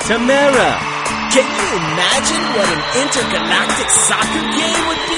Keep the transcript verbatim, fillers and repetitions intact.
Tamara, can you imagine what an intergalactic soccer game would be?